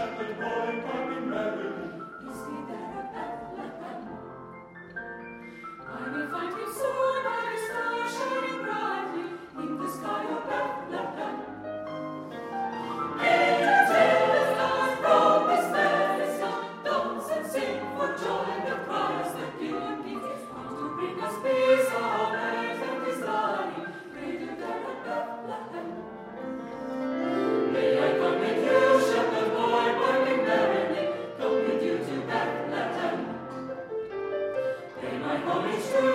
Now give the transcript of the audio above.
shepherd boy coming merrily. Is he there at Bethlehem? I will find him soon by the star shining brightly in the sky of Bethlehem. Angels in the stars from this merry song, dance and sing for joy the cries that give him peace. Come to bring us peace on earth and his lying, greater there at Bethlehem. May I come with you, shepherd boy, piping merrily, come with you to Bethlehem. Pay my homage to